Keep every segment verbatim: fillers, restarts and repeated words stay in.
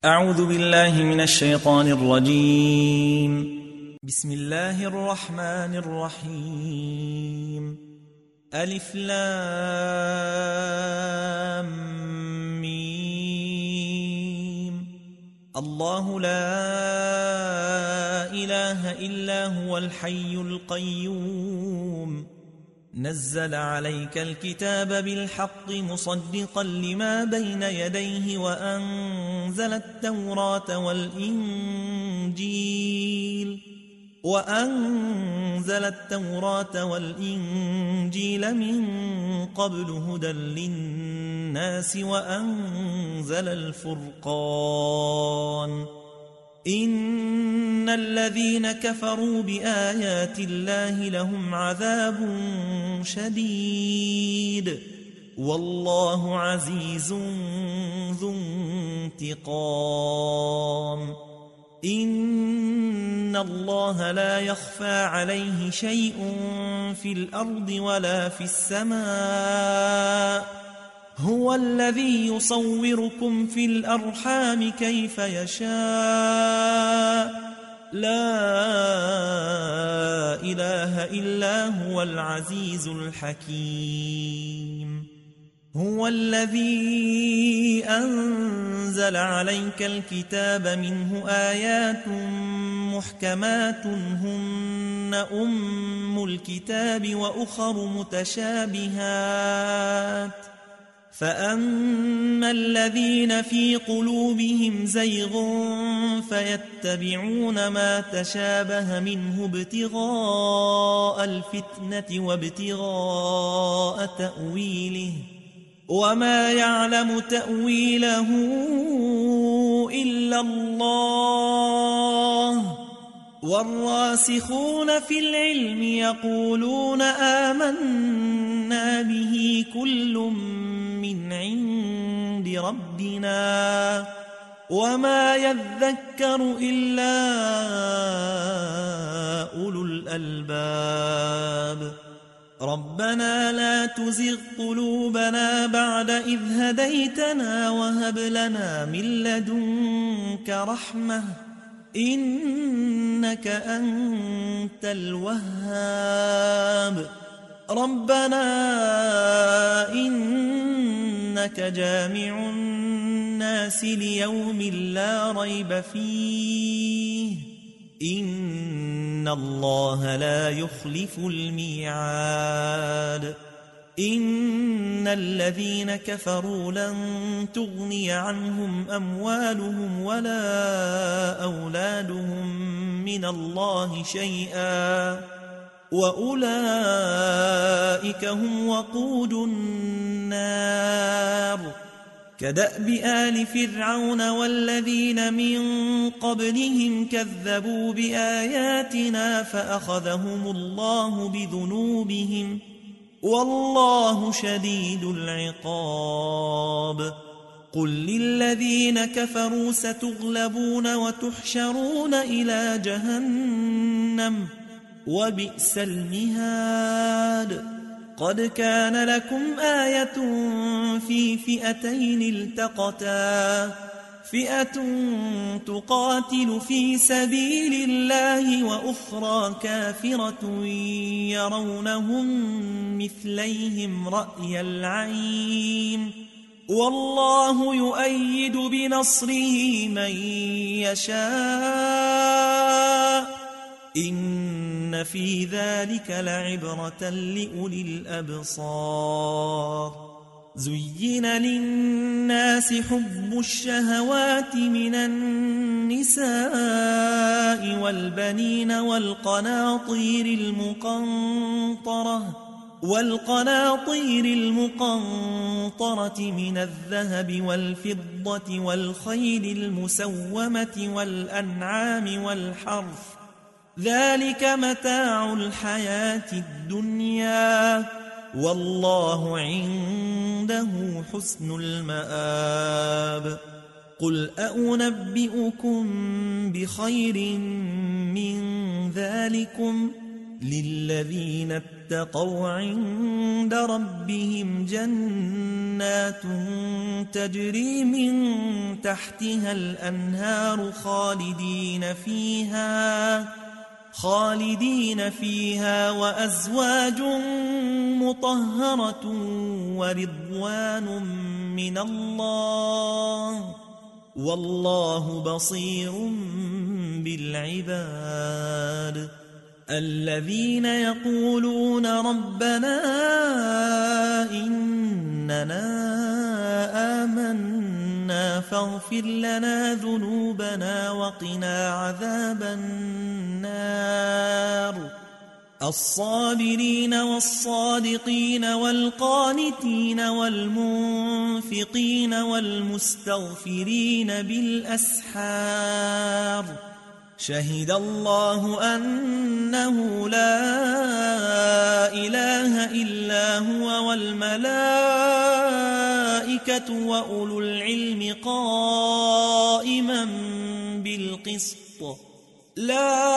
أعوذ بالله من الشيطان الرجيم. بسم الله الرحمن الرحيم. ألف لام ميم. الله لا إله إلا هو الحي القيوم نزل عليك الكتاب بالحق مصدقا لما بين يديه وأنزل التوراة والإنجيل وأنزل التوراة والإنجيل من قبل هدى للناس وأنزل الفرقان. إن الذين كفروا بآيات الله لهم عذاب شديد والله عزيز ذو انتقام. إن الله لا يخفى عليه شيء في الأرض ولا في السماء. هو الذي يصوركم في الأرحام كيف يشاء. لا إله إلا هو العزيز الحكيم. هو الذي أنزل عليك الكتاب منه آيات محكمات هن أم الكتاب وأخر متشابهات فأما الذين في قلوبهم زيغ فيتبعون ما تشابه منه ابتغاء الفتنة وابتغاء تأويله وما يعلم تأويله إلا الله. والراسخون في العلم يقولون آمنا به كل من عند ربنا وما يذكر إلا أولو الألباب. ربنا لا تزغ قلوبنا بعد إذ هديتنا وهب لنا من لدنك رحمة إنك أنت الوهاب. ربنا إنك جامع الناس ليوم لا ريب فيه إن الله لا يخلف الميعاد. إن الذين كفروا لن تغني عنهم أموالهم ولا أولادهم من الله شيئا وأولئك هم وقود النار. كدأب آل فرعون والذين من قبلهم كذبوا بآياتنا فأخذهم الله بذنوبهم والله شديد العقاب. قل للذين كفروا ستغلبون وتحشرون إلى جهنم وبئس المهاد. قد كان لكم آية في فئتين التقتا فئة تقاتل في سبيل الله وأخرى كافرة يرونهم مثليهم رأي العين والله يؤيد بنصره من يشاء. إن في ذلك لعبرة لأولي الأبصار. زين للناس حب الشهوات من النساء والبنين والقناطير المقنطرة والقناطير المقنطرة من الذهب والفضة والخيل المسومة والأنعام والحرث ذلك متاع الحياة الدنيا والله عنده حسن المآب. قل أنبئكم بخير من ذلكم للذين اتقوا عند ربهم جنات تجري من تحتها الأنهار خالدين فيها خالدين فيها وأزواج مطهرة ورضوان من الله والله بصير بالعباد. الذين يقولون ربنا إننا آمنا فاغفر لنا ذنوبنا وقنا عذاب النار. الصابرين والصادقين والقانتين والمنفقين والمستغفرين بالأسحار. شهد الله أنه لا إله إلا هو والملائكة وأولو العلم قائما بالقسط. لا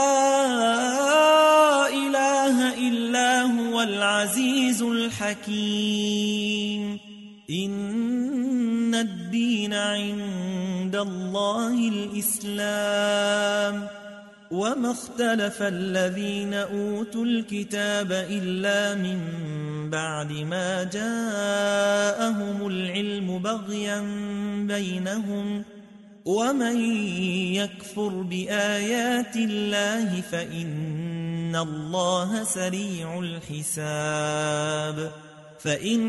إله إلا هو العزيز الحكيم. إن الدين عند الله الإسلام وما اختلف الذين أوتوا الكتاب إلا من بعد ما جاءهم العلم بغيا بينهم ومن يكفر بآيات الله فإن الله سريع الحساب. فإن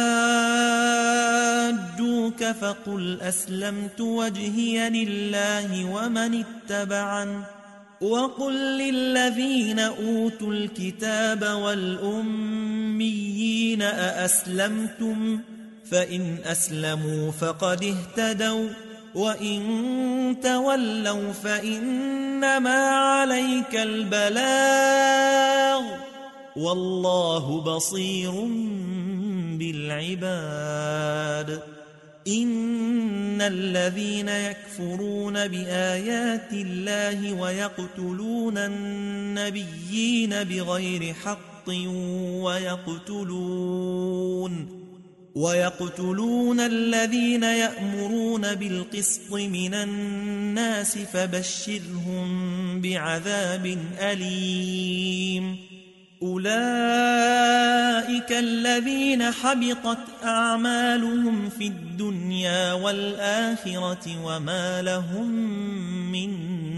حاجوك فقل أسلمت وجهي لله ومن اتبعن وقل للذين أوتوا الكتاب والأميين أأسلمتم فإن أسلموا فقد اهتدوا وإن تولوا فإنما عليك البلاغ والله بصير بالعباد. إن الذين يكفرون بآيات الله ويقتلون النبيين بغير حق ويقتلون ويقتلون الذين يأمرون بالقسط من الناس فبشرهم بعذاب أليم. أولئك الذين حبطت أعمالهم في الدنيا والآخرة وما لهم من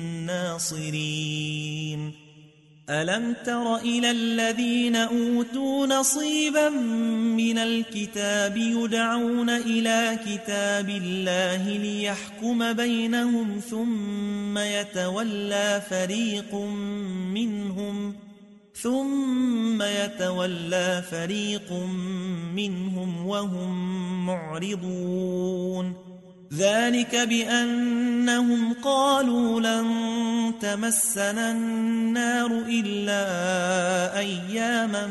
ناصرين. ألم تر إلى الذين أوتوا نصيبا من الكتاب يدعون إلى كتاب الله ليحكم بينهم ثم يتولى فريق منهم ثم يتولى فريق منهم وهم معرضون. ذلك بأنهم قالوا لن تمسنا النار إلا أياما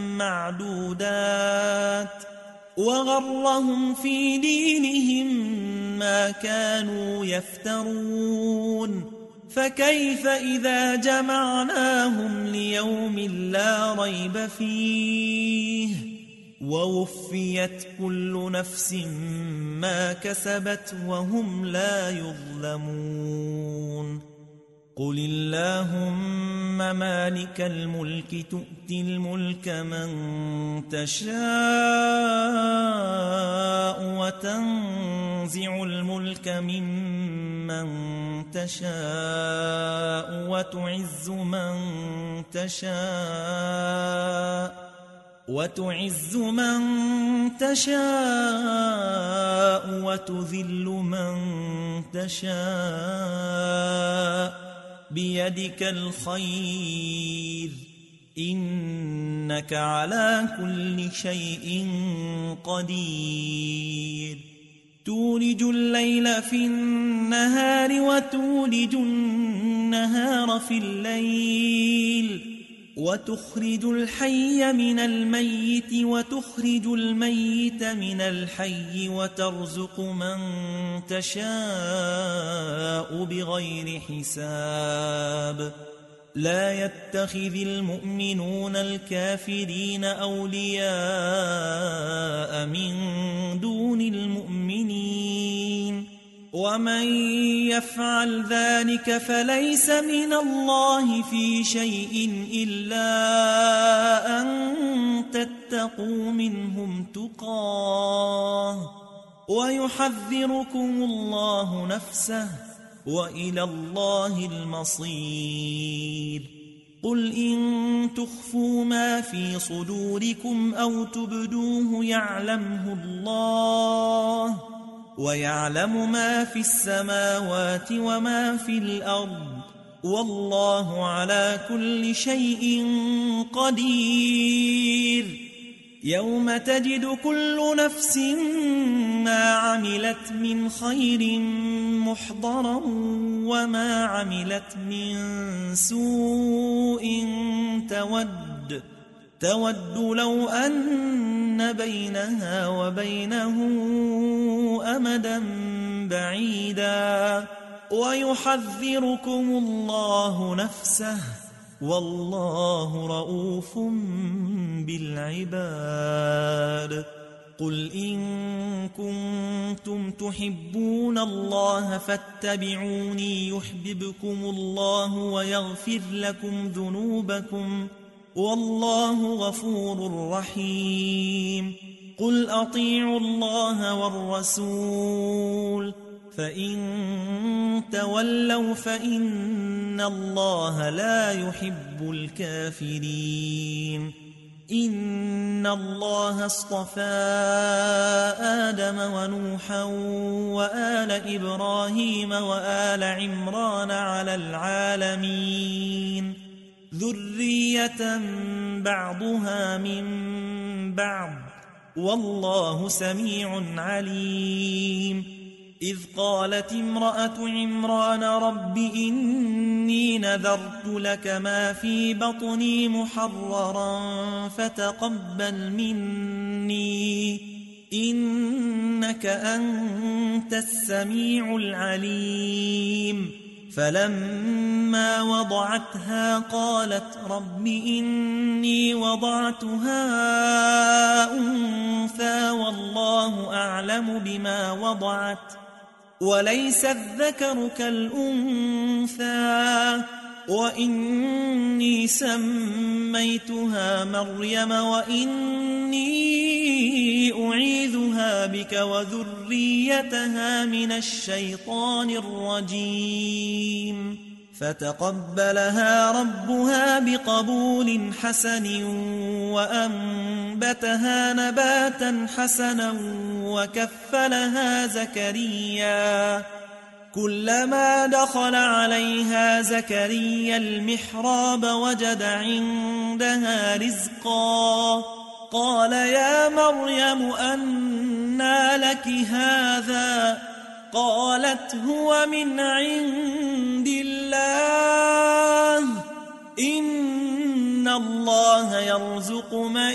معدودات وغرهم في دينهم ما كانوا يفترون. فكيف إذا جمعناهم ليوم لا ريب فيه ووفيت كل نفس ما كسبت وهم لا يظلمون. قل اللهم مالك الملك تؤتي الملك من تشاء وتنزع الملك ممن تشاء وتعز من تشاء وتعز من تشاء وتذل من تشاء بيدك الخير إنك على كل شيء قدير. تولج الليل في النهار وتولج النهار في الليل وتخرج الحي من الميت وتخرج الميت من الحي وترزق من تشاء بغير حساب. لا يتخذ المؤمنون الكافرين أولياء من دون المؤمنين ومن يفعل ذلك فليس من الله في شيء إلا أن تتقوا منهم تقاه ويحذركم الله نفسه وإلى الله المصير. قل إن تخفوا ما في صدوركم أو تبدوه يعلمه الله ويعلم ما في السماوات وما في الأرض والله على كل شيء قدير. يوم تجد كل نفس ما عملت من خير محضرا وما عملت من سوء تود تود لو أن بينها وبينه أمدا بعيدا ويحذركم الله نفسه والله رؤوف بالعباد. قل إن كنتم تحبون الله فاتبعوني يحببكم الله ويغفر لكم ذنوبكم والله غفور رحيم. قل أطيعوا الله والرسول فإن تولوا فإن الله لا يحب الكافرين. إن الله اصطفى آدم ونوحا وآل إبراهيم وآل عمران على العالمين ذرية بعضها من بعض والله سميع عليم. إذ قالت امرأة عمران رب إني نذرت لك ما في بطني محررا فتقبل مني إنك أنت السميع العليم. فلما وضعتها قالت رب إني وضعتها أنثى والله أعلم بما وضعت وليس الذكر كالأنثى وإني سميتها مريم وإني أعيذها بك وذريتها من الشيطان الرجيم. فتقبلها ربها بقبول حسن وأنبتها نباتا حسنا وكفلها زكريا. كلما دخل عليها زكريا المحراب وجد عندها رزقا قال يا مريم أنى لك هذا قالت هو من عند الله إن الله يرزق من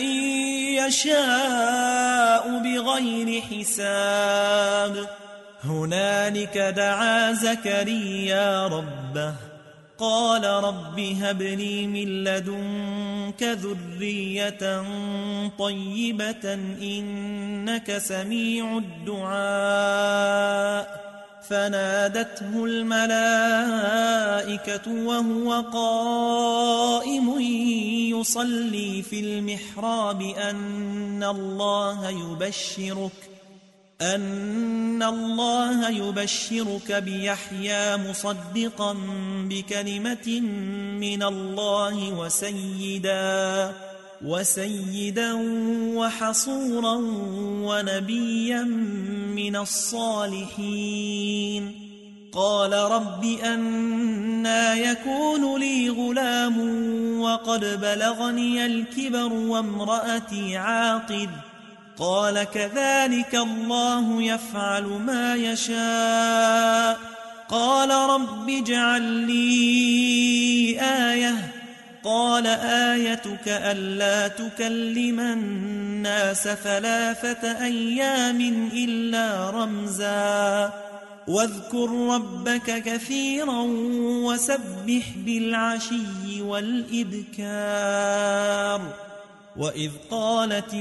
يشاء بغير حساب. هنالك دعا زكريا ربه قال رب هب لي من لدنك ذرية طيبة إنك سميع الدعاء. فنادته الملائكة وهو قائم يصلي في المحراب أن الله يبشرك أن الله يبشرك بيحيى مصدقا بكلمة من الله وسيدا وسيدا وحصورا ونبيا من الصالحين. قال رب أنى يكون لي غلام وقد بلغني الكبر وامرأتي عاقر قال كذلك الله يفعل ما يشاء. قال رب اجعل لي آية قال آيتك ألا تكلم الناس ثلاثة أيام إلا رمزا واذكر ربك كثيرا وسبح بالعشي والإبكار. وإذ قالت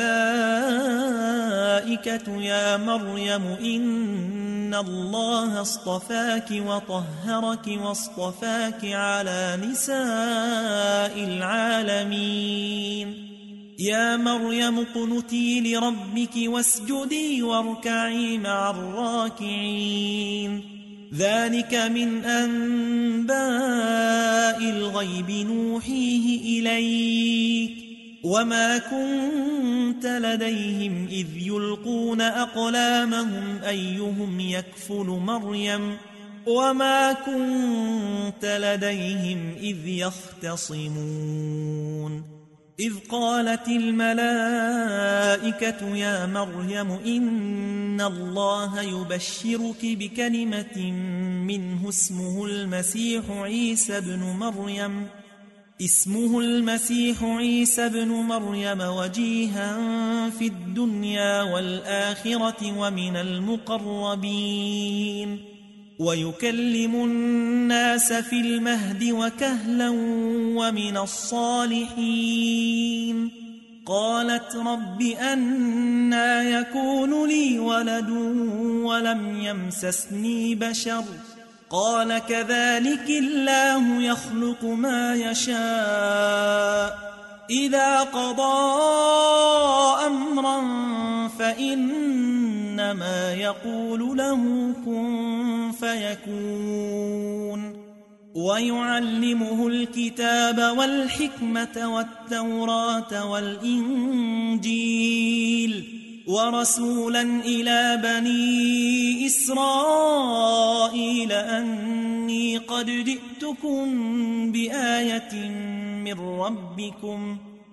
الملائكة يا مريم إن الله اصطفاك وطهرك واصطفاك على نساء العالمين يا مريم اقنتي لربك واسجدي واركعي مع الراكعين. ذلك من أنباء الغيب نوحيه إليك وما كنت لديهم إذ يلقون أقلامهم أيهم يكفل مريم وما كنت لديهم إذ يختصمون. إذ قالت الملائكة يا مريم إن الله يبشرك بكلمة منه اسمه المسيح عيسى بن مريم اسمه المسيح عيسى بن مريم وجيها في الدنيا والآخرة ومن المقربين ويكلم الناس في المهد وكهلا ومن الصالحين. قالت رب أنى يكون لي ولد ولم يمسسني بشر قال كذلك الله يخلق ما يشاء إذا قضى أمرا فإنما يقول له كن فيكون. ويعلمه الكتاب والحكمة والتوراة والإنجيل ورسولا إلى بني إسرائيل أني قد جئتكم بآية من ربكم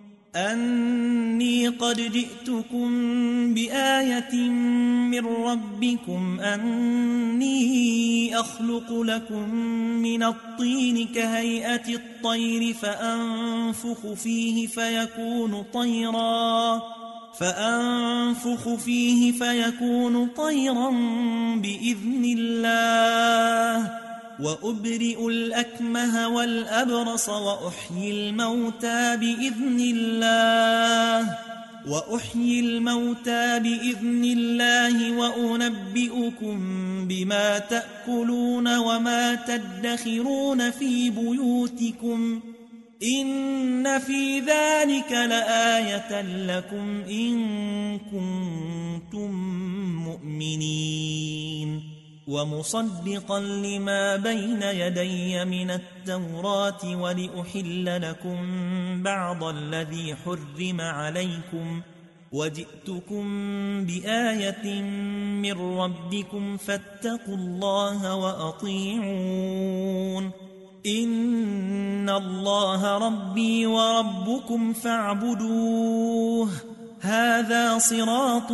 أني قد جئتكم بآية من ربكم أني أخلق لكم من الطين كهيئة الطير فأنفخ فيه فيكون طيرا فأنفخ فيه فيكون طيرا بإذن الله وأبرئ الأكمه والأبرص وأحيي الموتى بإذن الله وأحيي الموتى بإذن الله وأنبئكم بما تأكلون وما تدخرون في بيوتكم إن في ذلك لآية لكم إن كنتم مؤمنين. ومصدقا لما بين يدي من التوراة ولأحل لكم بعض الذي حرم عليكم وجئتكم بآية من ربكم فاتقوا الله وأطيعون. إن الله ربي وربكم فاعبدوه هذا صراط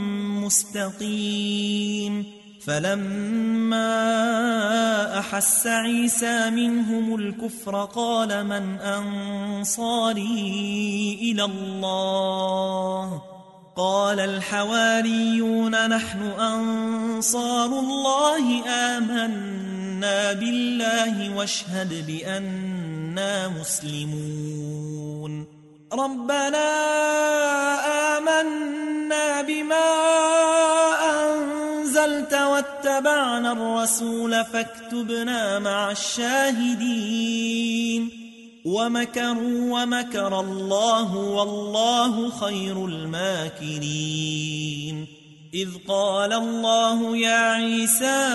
مستقيم. فلما أحس عيسى منهم الكفر قال من أنصاري إلى الله قال الحواريون نحن أنصار الله آمنا بالله واشهد بأننا مسلمون. ربنا آمنا بما أنزلت واتبعنا الرسول فاكتبنا مع الشاهدين. ومكروا ومكر الله والله خير الماكرين. إذ قال الله يا عيسى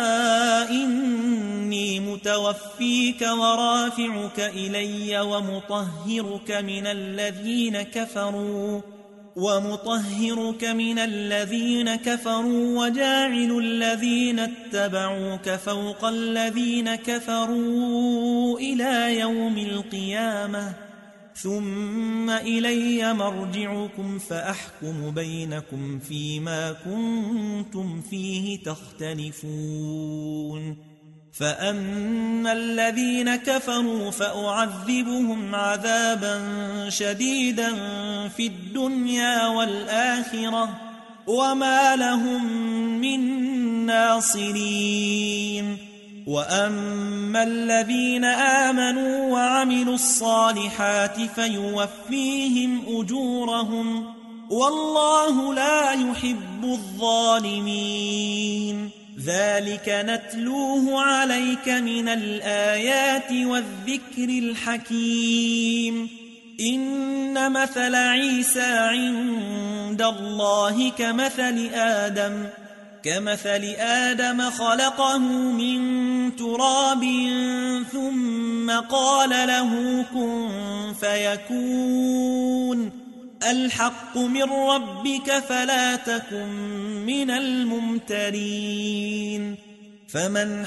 إني متوفيك ورافعك إلي ومطهرك من الذين كفروا ومطهرك من الذين كفروا وجاعل الذين اتبعوك فوق الذين كفروا إلى يوم القيامة ثم إلي مرجعكم فأحكم بينكم فيما كنتم فيه تختلفون. فأما الذين كفروا فأعذبهم عذابا شديدا في الدنيا والآخرة وما لهم من الناصرين وأما الذين آمنوا وعملوا الصالحات فيوفيهم أجورهم والله لا يحب الظالمين ذلك نتلوه عليك من الآيات والذكر الحكيم إن مثل عيسى عند الله كمثل آدم كمثل آدم خلقه من تراب ثم قال له كن فيكون الحق من ربك فلا تكن من الممترين فمن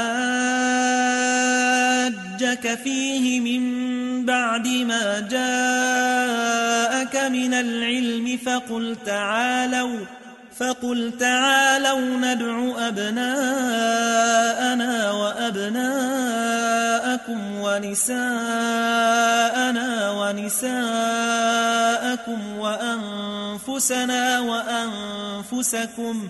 حاجك فيه من بعد ما جاءك من العلم فقل تعالوا فقل تعالوا ندع أبناءنا وأبناءكم ونساءنا ونساءكم وأنفسنا وأنفسكم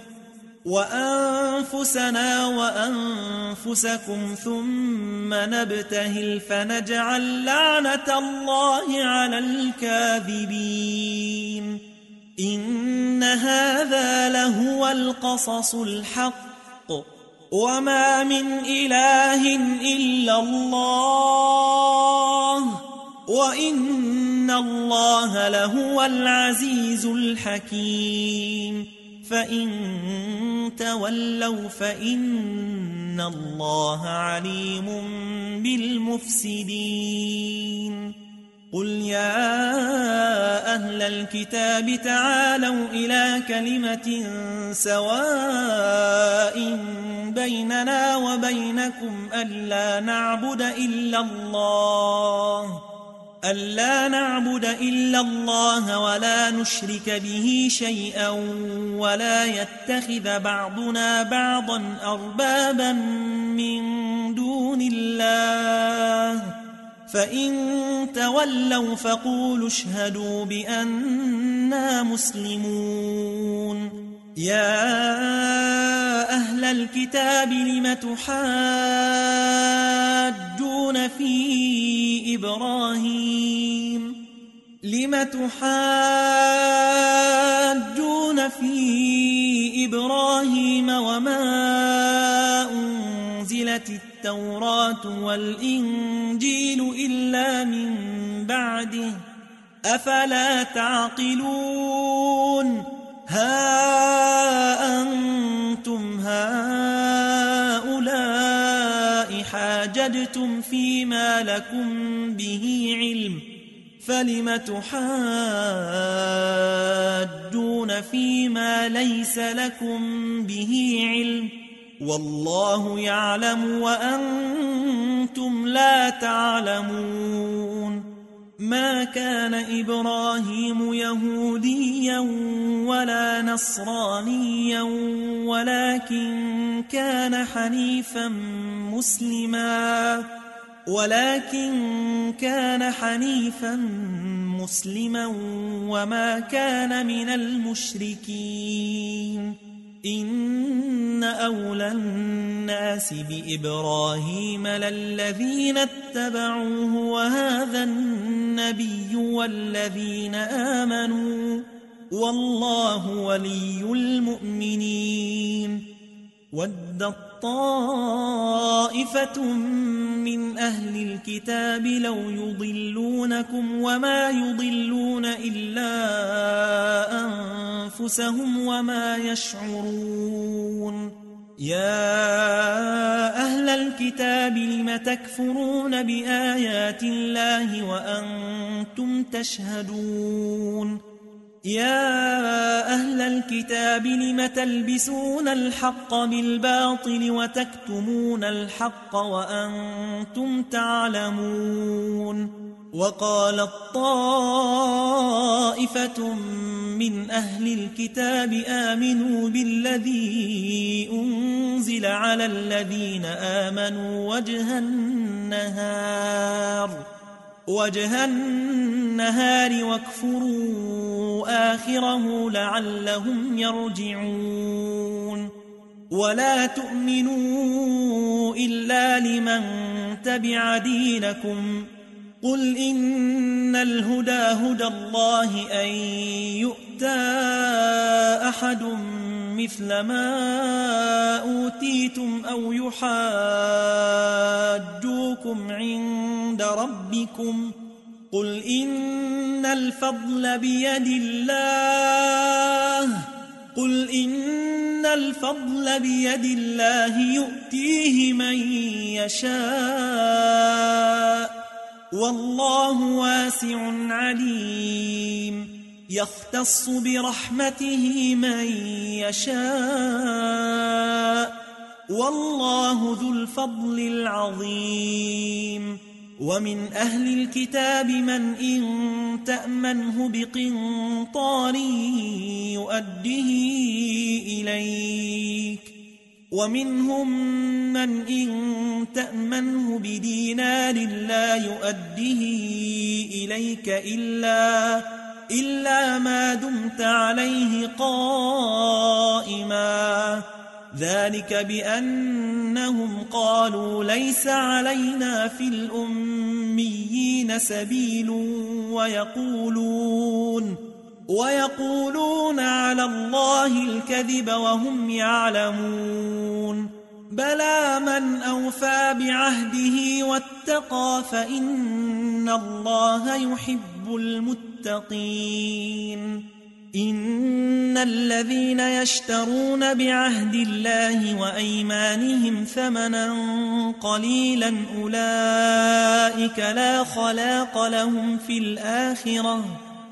وأنفسنا وأنفسكم ثم نبتهل فنجعل لعنة الله على الكاذبين إن هذا لهو القصص الحق وما من إله إلا الله وإن الله لهو العزيز الحكيم فإن تولوا فإن الله عليم بالمفسدين قل يا أهل الكتاب تعالوا إلى كلمة سواء بيننا وبينكم ألا نعبد إلا الله ألا نعبد إلا الله ولا نشرك به شيئا ولا يتخذ بعضنا بعضا أربابا من دون الله فإن تولوا فقولوا اشهدوا بأننا مسلمون يا أهل الكتاب لم تحاجون في إبراهيم لم تحاجون في إبراهيم وما أنزلت التوراة والإنجيل إلا من بعده أفلا تعقلون ها أنتم هؤلاء حاججتم فيما لكم به علم فلم تحاجون فيما ليس لكم به علم والله يعلم وأنتم لا تعلمون ما كان إبراهيم يهوديا ولا نصرانيا ولكن كان حنيفا مسلما ولكن كان حنيفا مسلما وما كان من المشركين إن أولى الناس بإبراهيم للذين اتبعوه وهذا النبي والذين آمنوا والله ولي المؤمنين ودت طائفة من أهل الكتاب لو يضلونكم وما يضلون إلا أنفسهم وما يشعرون يا أهل الكتاب لم تكفرون بآيات الله وأنتم تشهدون يا أهل الكتاب لم تلبسون الحق بالباطل وتكتمون الحق وأنتم تعلمون وقالت طائفة من أهل الكتاب آمنوا بالذي أنزل على الذين آمنوا وجه النهار وجه النهار واكفروا آخره لعلهم يرجعون ولا تؤمنوا إلا لمن تبع دينكم قل إن الهدى هدى الله أن يؤتى أحد مثل ما أوتيتم أو يحاجوكم عند ربكم قل إن الفضل بيد الله قل إن الفضل بيد الله يؤتيه من يشاء والله واسع عليم يختص برحمته من يشاء والله ذو الفضل العظيم ومن أهل الكتاب من إن تأمنه بقنطار يؤده إليك ومنهم من إن تأمنه بدينار لا يؤده إليك إلا, إلا ما دمت عليه قائما ذلك بأنهم قالوا ليس علينا في الأميين سبيل ويقولون ويقولون على الله الكذب وهم يعلمون بلى من أوفى بعهده واتقى فإن الله يحب المتقين إن الذين يشترون بعهد الله وأيمانهم ثمنا قليلا أولئك لا خلاق لهم في الآخرة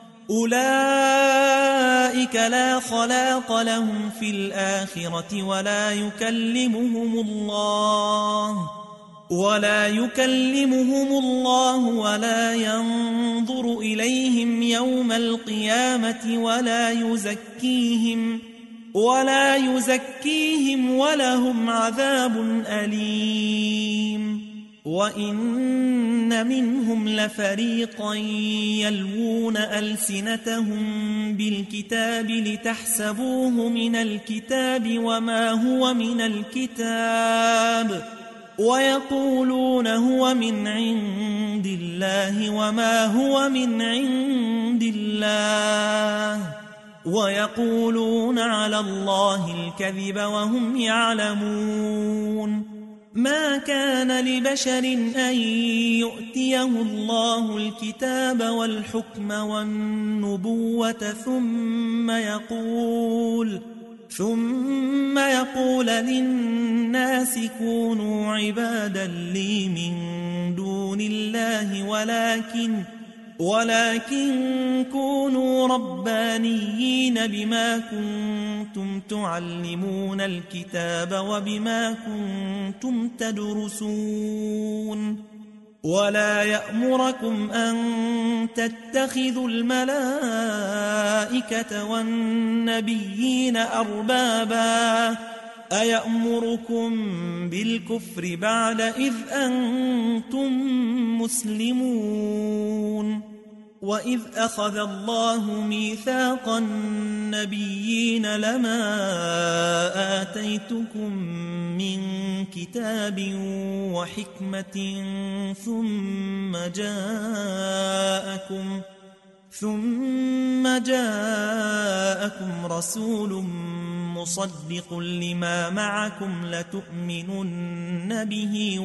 أولئك لا خلاق لهم في الآخرة ولا يكلمهم الله ولا يكلمهم الله ولا ينظر إليهم يوم القيامة ولا يزكيهم ولا يزكيهم ولهم عذاب أليم وإن منهم لفريقا يلوون ألسنتهم بالكتاب لتحسبوه من الكتاب وما هو من الكتاب ويقولون هو من عند الله وما هو من عند الله ويقولون على الله الكذب وهم يعلمون ما كان لبشر أن يؤتيه الله الكتاب والحكم والنبوة ثم يقول ثم يقول للناس كونوا عبادا لي من دون الله ولكن ولكن كونوا ربانيين بما كنتم تعلمون الكتاب وبما كنتم تدرسون ولا يأمركم أن تتخذوا الملائكة والنبيين أربابا أيأمركم بالكفر بعد إذ أنتم مسلمون وإذ أخذ الله ميثاق النبيين لما آتيتكم من كتاب وحكمة ثم جاءكم ثم جاءكم رسول مصدق لما معكم لتؤمنن به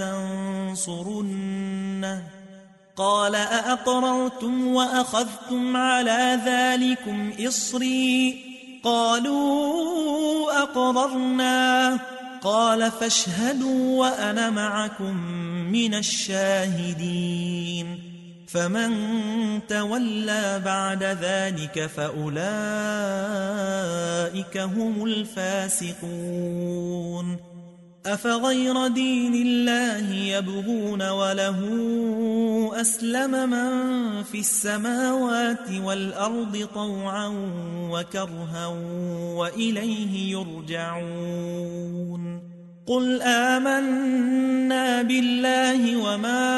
ولتنصرنه قال أأقررتم وأخذتم على ذلكم إصري قالوا أقررنا قال فاشهدوا وأنا معكم من الشاهدين فمن تولى بعد ذلك فأولئك هم الفاسقون أفغير دين الله يبغون وله أسلم من في السماوات والأرض طوعا وكرها وإليه يرجعون قل آمنا بالله وما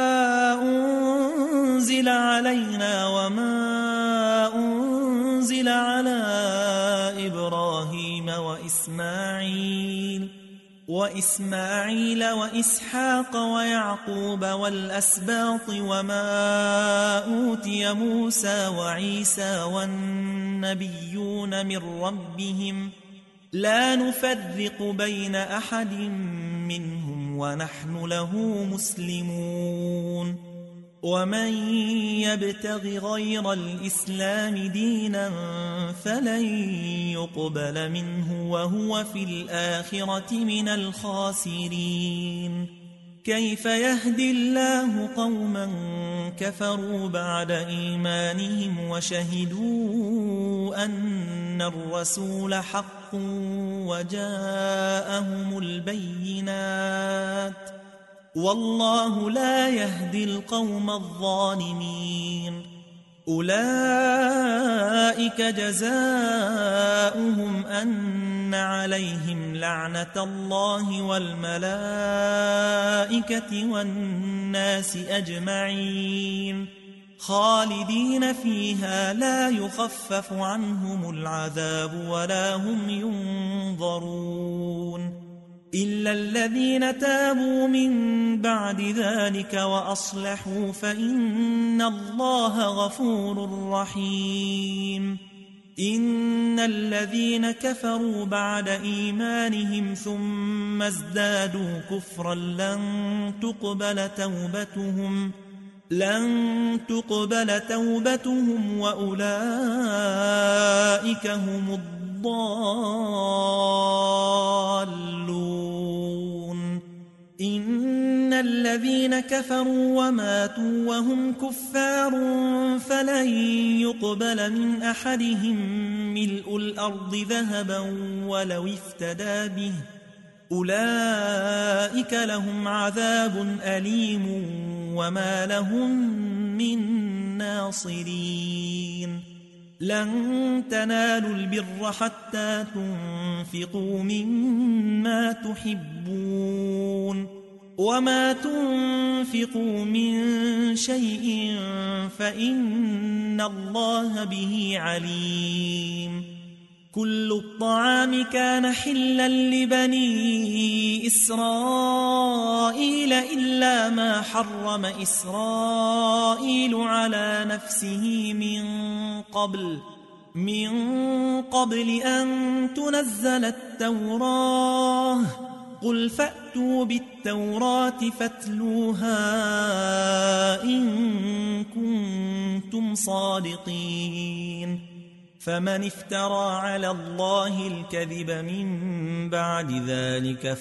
أنزل علينا وما أنزل على إبراهيم وإسرائيل وإسماعيل وإسماعيل وإسحاق ويعقوب والأسباط وما أوتي موسى وعيسى والنبيون من ربهم لا نفرق بين أحد منهم ونحن له مسلمون ومن يبتغ غير الإسلام دينا فلن يقبل منه وهو في الآخرة من الخاسرين كيف يهدي الله قوما كفروا بعد إيمانهم وشهدوا أن الرسول حق وجاءهم البينات والله لا يهدي القوم الظالمين أولئك جزاؤهم أن عليهم لعنة الله والملائكة والناس أجمعين خالدين فيها لا يخفف عنهم العذاب ولا هم ينظرون إلا الذين تابوا من بعد ذلك وأصلحوا فإن الله غفور رحيم إن الذين كفروا بعد إيمانهم ثم ازدادوا كفرا لن تقبل توبتهم لن تقبل توبتهم وأولئك هم الضالون إن الذين كفروا وماتوا وهم كفار فلن يقبل من أحدهم ملء الأرض ذهبا ولو افتدى به أولئك لهم عذاب أليم وما لهم من ناصرين لن تنالوا البر حتى تنفقوا مما تحبون وما تنفقوا من شيء فإن الله به عليم كل الطعام كان حلا لبني إسرائيل إلا ما حرم إسرائيل على نفسه من قبل من قبل أن تنزل التوراة قل فأتوا بالتوراة فاتلوها إن كنتم صادقين فمن افترى على الله الكذب من بعد ذلك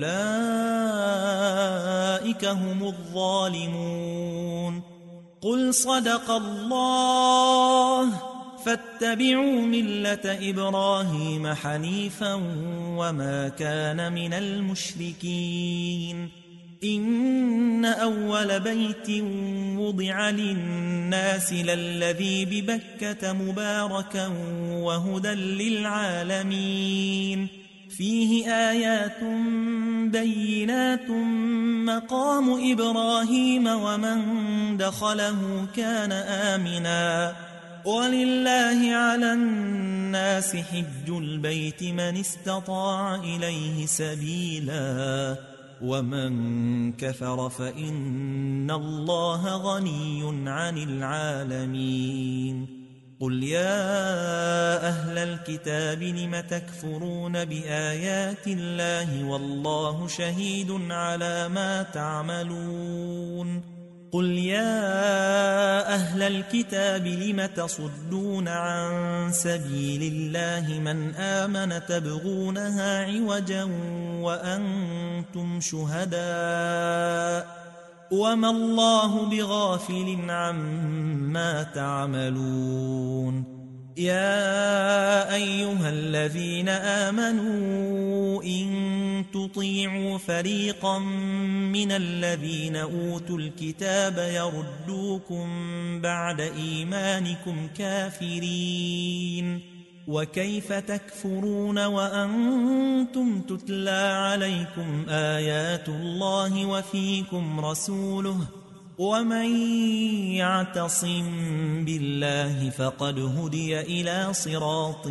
فأولئك هم الظالمون قل صدق الله فاتبعوا ملة إبراهيم حنيفا وما كان من المشركين إن أول بيت وضع للناس للذي ببكة مباركا وهدى للعالمين فيه آيات بينات مقام إبراهيم ومن دخله كان آمنا ولله على الناس حج البيت من استطاع إليه سبيلا ومن كفر فإن الله غني عن العالمين قل يا أهل الكتاب لم تكفرون بآيات الله والله شهيد على ما تعملون قل يا أهل الكتاب لم تصدون عن سبيل الله من آمن تبغونها عوجا وأنتم شهداء وما الله بغافل عما تعملون يا أيها الذين آمنوا إن تطيعوا فريقا من الذين أوتوا الكتاب يردوكم بعد إيمانكم كافرين وكيف تكفرون وأنتم تتلى عليكم آيات الله وفيكم رسوله ومن يعتصم بالله فقد هدي إلى صراط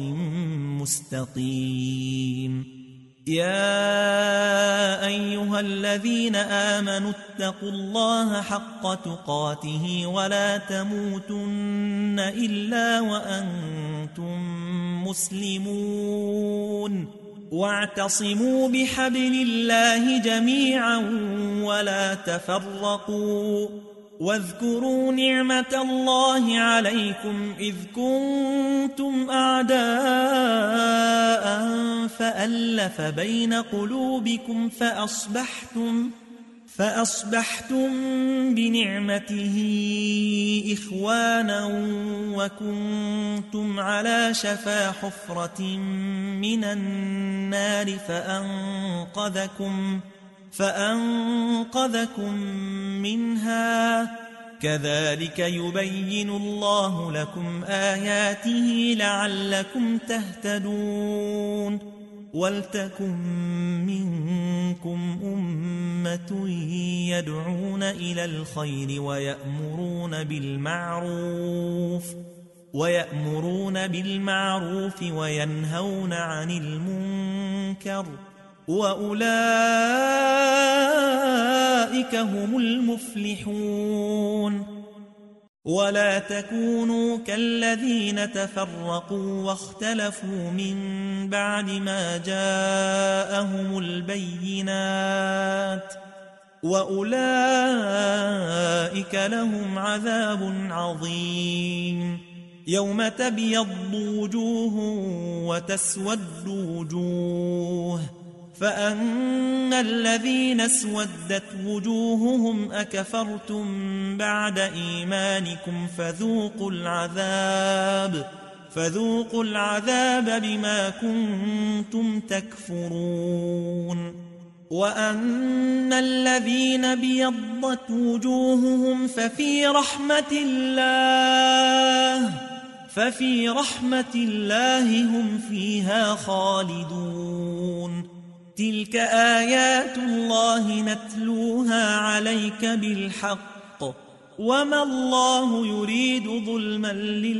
مستقيم. يا أيها الذين آمنوا اتقوا الله حق تقاته ولا تموتن إلا وأنتم مسلمون واعتصموا بحبل الله جميعا ولا تفرقوا واذكروا نعمة الله عليكم إذ كنتم أعداء فألف بين قلوبكم فأصبحتم فأصبحتم بنعمته إخوانا وكنتم على شفا حفرة من النار فأنقذكم فأنقذكم منها كذلك يبين الله لكم آياته لعلكم تهتدون. ولتكن منكم أمة يدعون إلى الخير ويأمرون بالمعروف ويأمرون بالمعروف وينهون عن المنكر وأولئك هم المفلحون. ولا تكونوا كالذين تفرقوا واختلفوا من بعد ما جاءهم البينات وأولئك لهم عذاب عظيم. يوم تبيض وجوه وتسود وجوه فأما الذين اسودت وجوههم أكفرتم بعد إيمانكم فذوقوا العذاب فذوقوا العذاب بما كنتم تكفرون. وأما الذين بيضت وجوههم ففي رحمة الله ففي رحمة الله هم فيها خالدون. تلك آيات الله نتلوها عليك بالحق وما الله يريد ظلما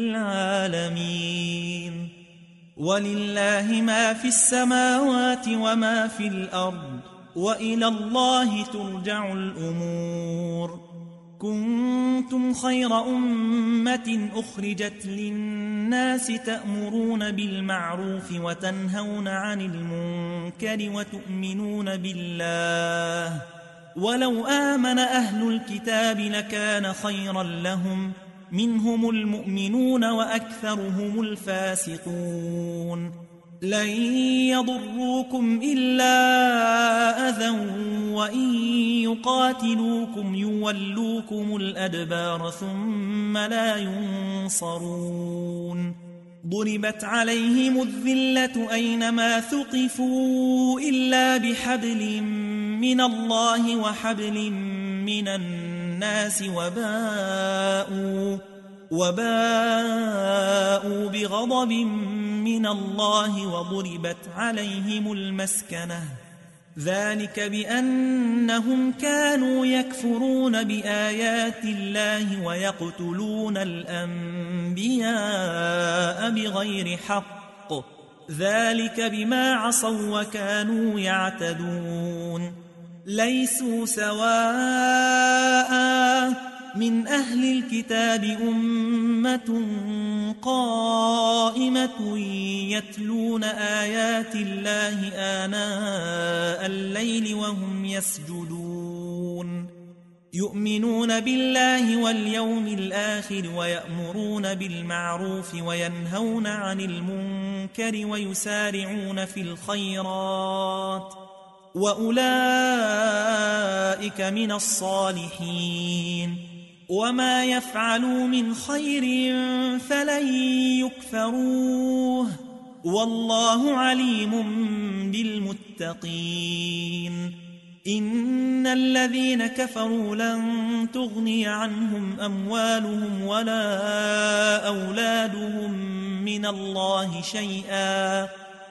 للعالمين. ولله ما في السماوات وما في الأرض وإلى الله ترجع الأمور. كنتم خير أمة أخرجت للناس تأمرون بالمعروف وتنهون عن المنكر وتؤمنون بالله ولو آمن أهل الكتاب لكان خيرا لهم منهم المؤمنون وأكثرهم الفاسقون. لن يضروكم إلا أذى وإن يقاتلوكم يولوكم الأدبار ثم لا ينصرون. ضربت عليهم الذلة أينما ثقفوا إلا بحبل من الله وحبل من الناس وباءوا وباءوا بغضب من الله وضربت عليهم المسكنة ذلك بأنهم كانوا يكفرون بآيات الله ويقتلون الأنبياء بغير حق ذلك بما عصوا وكانوا يعتدون. ليسوا سواء من أهل الكتاب أمة قائمة يتلون آيات الله آناء الليل وهم يسجدون يؤمنون بالله واليوم الآخر ويأمرون بالمعروف وينهون عن المنكر ويسارعون في الخيرات وأولئك من الصالحين. وما يفعلوا من خير فلن يكفروه والله عليم بالمتقين. إن الذين كفروا لن تغني عنهم أموالهم ولا أولادهم من الله شيئا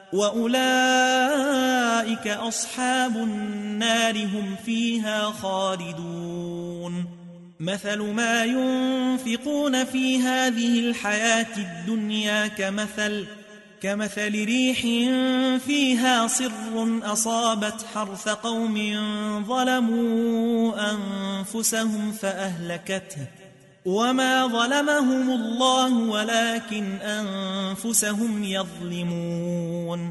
وأولئك أصحاب النار هم فيها خالدون. مثل ما ينفقون في هذه الحياة الدنيا كمثل كمثل ريح فيها صر أصابت حرث قوم ظلموا أنفسهم فأهلكته وما ظلمهم الله ولكن أنفسهم يظلمون.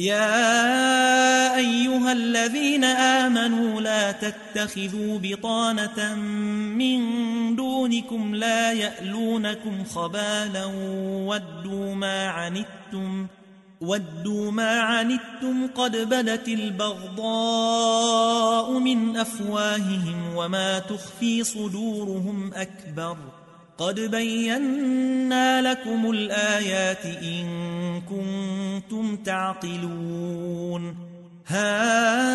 يا أيها الذين آمنوا لا تتخذوا بطانة من دونكم لا يألونكم خبالا ودوا ما عنتم ودوا ما عنتم قد بدت البغضاء من أفواههم وما تخفي صدورهم أكبر قد بينا لكم الآيات إن كنتم تعقلون. ها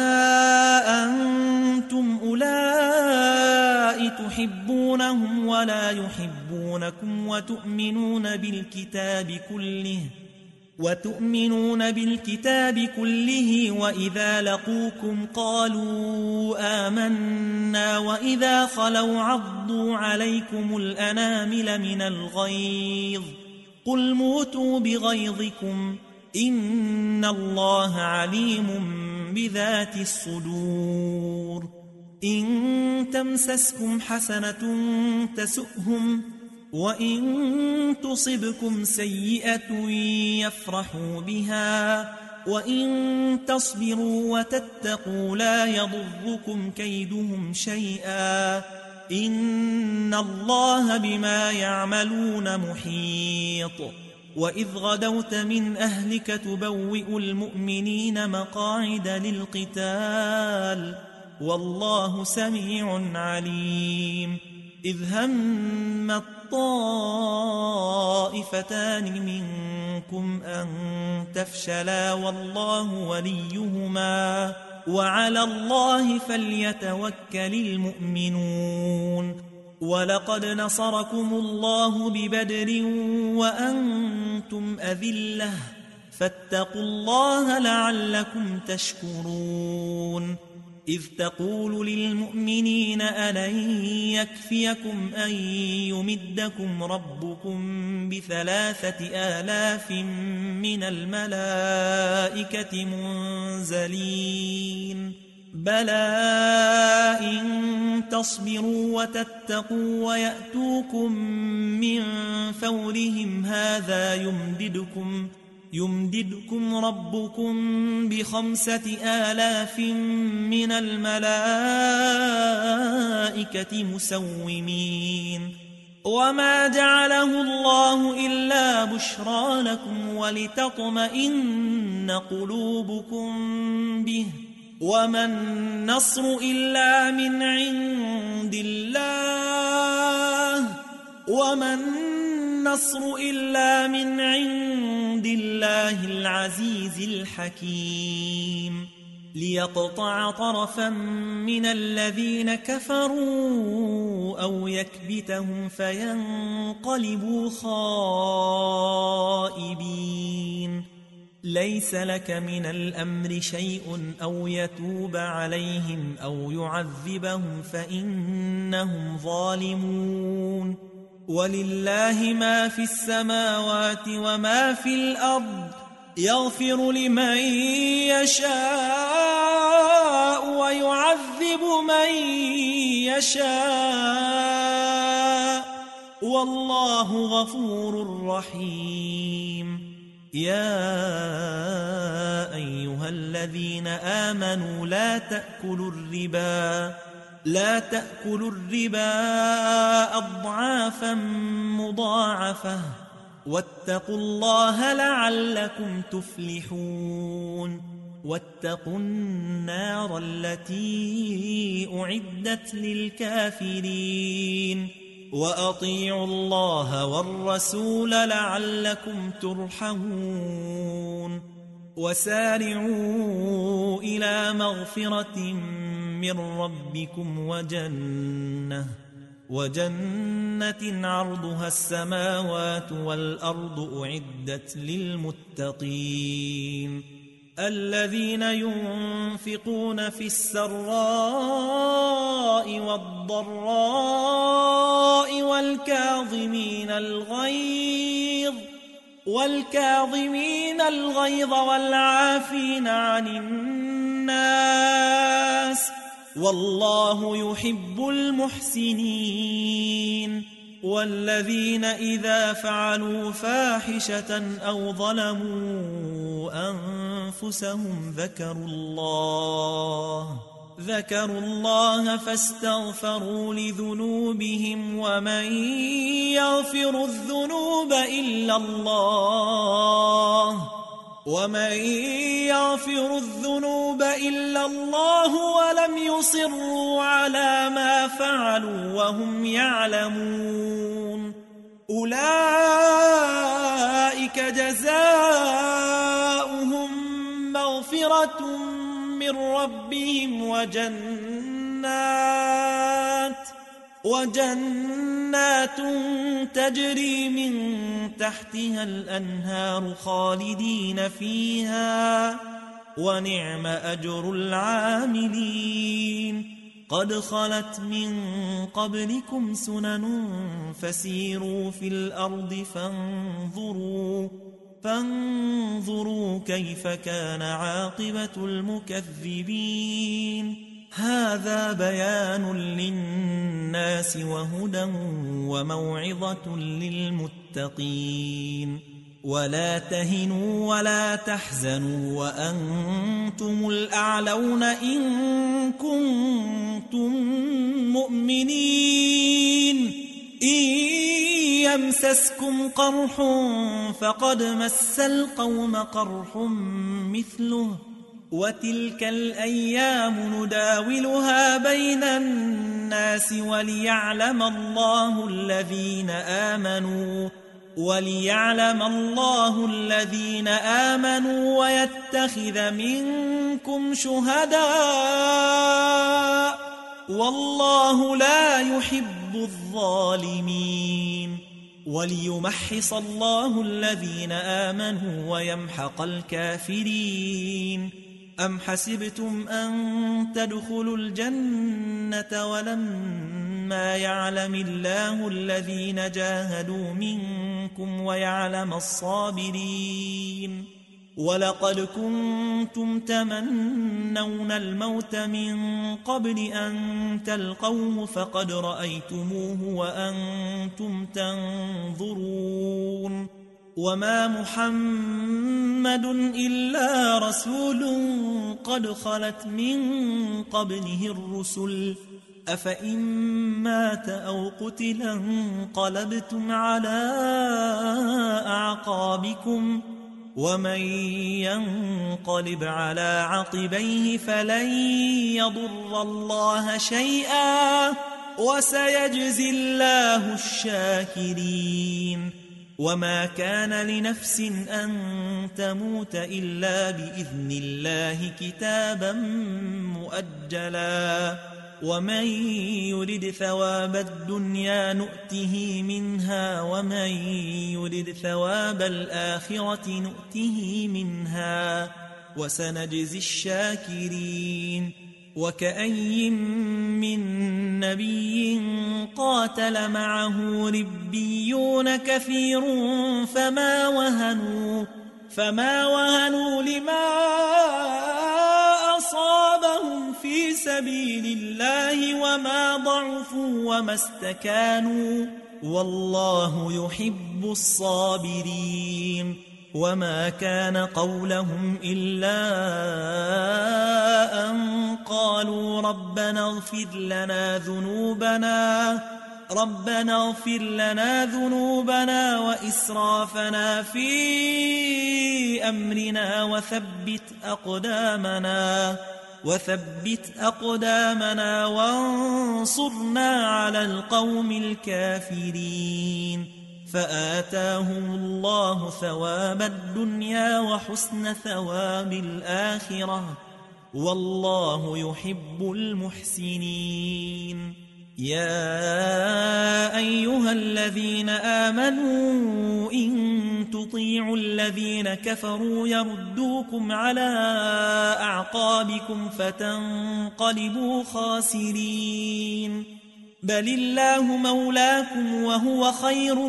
أنتم أولئك تحبونهم ولا يحبونكم وتؤمنون بالكتاب كله وتؤمنون بالكتاب كله وإذا لقوكم قالوا آمنا وإذا خلوا عضوا عليكم الأنامل من الغيظ قل موتوا بغيظكم إن الله عليم بذات الصدور. إن تمسسكم حسنة تسؤهم وإن تصبكم سيئة يفرحوا بها وإن تصبروا وتتقوا لا يضركم كيدهم شيئا إن الله بما يعملون محيط. وإذ غدوت من أهلك تبوئ المؤمنين مقاعد للقتال والله سميع عليم. إذ هم الطائفتان منكم أن تفشلا والله وليهما وعلى الله فليتوكل المؤمنون. ولقد نصركم الله ببدر وأنتم أذلة فاتقوا الله لعلكم تشكرون. إذ تقول للمؤمنين ألن يكفيكم أن يمدكم ربكم بثلاثة آلاف من الملائكة منزلين بلى إن تصبروا وتتقوا ويأتوكم من فورهم هذا يمددكم يمددكم ربكم بخمسة آلاف من الملائكة مسومين. وما جعله الله إلا بشرى لكم ولتطمئن قلوبكم به وما النصر إلا من عند الله وما النصر إلا من عند الله العزيز الحكيم. ليقطع طرفا من الذين كفروا أو يكبتهم فينقلبوا خائبين. ليس لك من الأمر شيء أو يتوب عليهم أو يعذبهم فإنهم ظالمون. ولله ما في السماوات وما في الأرض يغفر لمن يشاء ويعذب من يشاء والله غفور رحيم. يا أيها الذين آمنوا لا تأكلوا الربا لا تأكلوا الربا أضعافا مضاعفة واتقوا الله لعلكم تفلحون. واتقوا النار التي أعدت للكافرين وأطيعوا الله والرسول لعلكم ترحمون. وسارعوا إلى مغفرة من ربكم وجنة وجنة عرضها السماوات والأرض أعدت للمتقين الذين ينفقون في السراء والضراء الغيظ والكاظمين الغيظ والعافين عن الناس والله يحب المحسنين. والذين إذا فعلوا فاحشة أو ظلموا أنفسهم ذكروا الله ذكروا الله فاستغفروا لذنوبهم ومن يغفر الذنوب إلا الله ومن يغفر الذنوب إلا الله ولم يصروا على ما فعلوا وهم يعلمون أولئك جزاؤهم مغفرة من ربهم وجنات وجنات تجري من تحتها الأنهار خالدين فيها ونعم أجر العاملين. قد خلت من قبلكم سنن فسيروا في الأرض فانظروا فانظروا كيف كان عاقبة المكذبين. هذا بيان للناس وهدى وموعظة للمتقين. ولا تهنوا ولا تحزنوا وأنتم الأعلون إن كنتم مؤمنين. إن يمسسكم قرح فقد مس القوم قرح مثله وتلك الأيام نداولها بين الناس وليعلم الله الذين آمنوا وليعلم الله الذين آمنوا ويتخذ منكم شهداء والله لا يحب الظالمين. وليمحص الله الذين آمنوا ويمحق الكافرين. أم حسبتم أن تدخلوا الجنة ولما يعلم الله الذين جاهدوا منكم ويعلم الصابرين. ولقد كنتم تمنون الموت من قبل أن تلقوه فقد رأيتموه وأنتم تنظرون. وما محمد إلا رسول قد خلت من قبله الرسل أفإن مات أو قتل انقلبتم على أعقابكم ومن ينقلب على عقبيه فلن يضر الله شيئا وسيجزي الله الشاكرين. وما كان لنفس أن تموت إلا بإذن الله كتابا مؤجلا ومن يرد ثواب الدنيا نؤته منها ومن يرد ثواب الآخرة نؤته منها وسنجزي الشاكرين. وكأي من نبي قاتل معه ربيون كثير فما وهنوا فما وهنوا لما أصابهم في سبيل الله وما ضعفوا وما استكانوا والله يحب الصابرين. وما كان قولهم إلا أن قالوا ربنا اغفر لنا ذنوبنا ربنا اغفر لنا ذنوبنا وإسرافنا في أمرنا وثبت أقدامنا وثبت أقدامنا وانصرنا على القوم الكافرين. فآتاهم الله ثواب الدنيا وحسن ثواب الآخرة والله يحب المحسنين. يا أيها الذين آمنوا إن تطيعوا الذين كفروا يردوكم على أعقابكم فتنقلبوا خاسرين. بل الله مولاكم وهو خير